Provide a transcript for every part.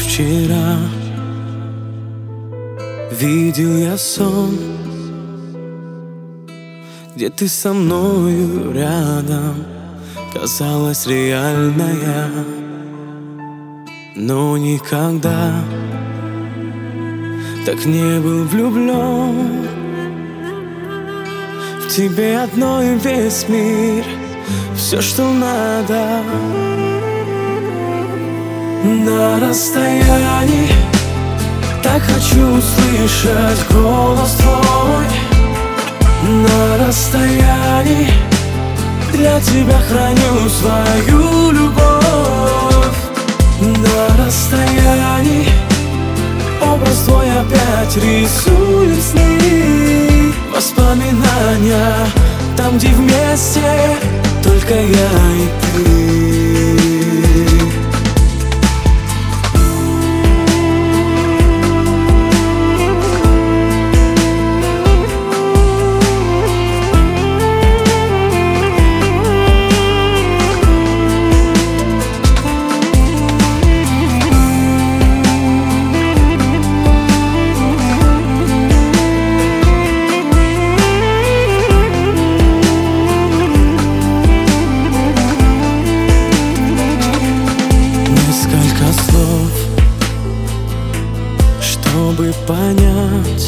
вчера видел я сон, где ты со мною рядом, казалась реальная, но никогда так не был влюблен. В тебе одной весь мир, все, что надо. На расстоянии так хочу услышать голос твой. На расстоянии для тебя храню свою любовь. На расстоянии образ твой опять рисует сны, воспоминания там, где вместе только я и ты. Чтобы понять,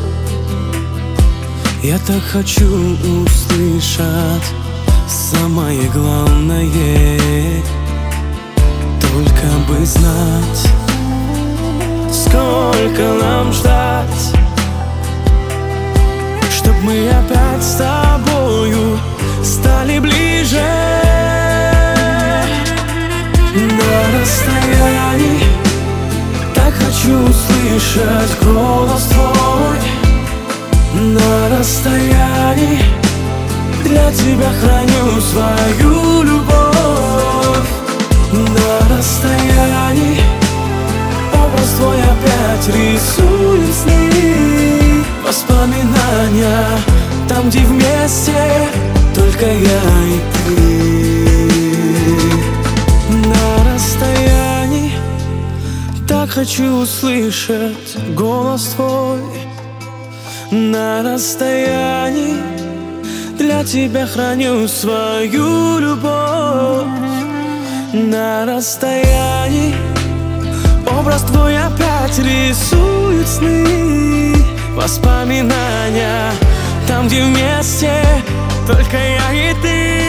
я так хочу услышать самое главное. Только бы знать, сколько нам ждать, чтоб мы опять с тобою стали ближе. На расстоянии так хочу услышать голос твой. На расстоянии для тебя храню свою любовь. На расстоянии образ твой опять рисует сны, воспоминания там, где вместе только я и ты. На расстоянии так хочу услышать голос твой. На расстоянии для тебя храню свою любовь. На расстоянии образ твой опять рисует сны, воспоминания там, где вместе только я и ты.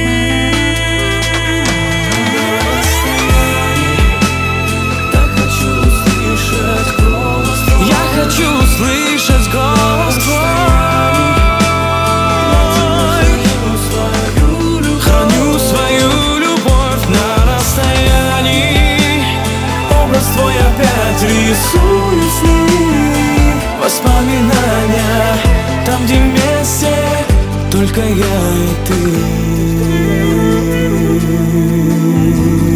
Хочу услышать голос твой. Храню свою любовь на расстоянии. Образ твой опять рисует сны, воспоминания там, где вместе только я и ты.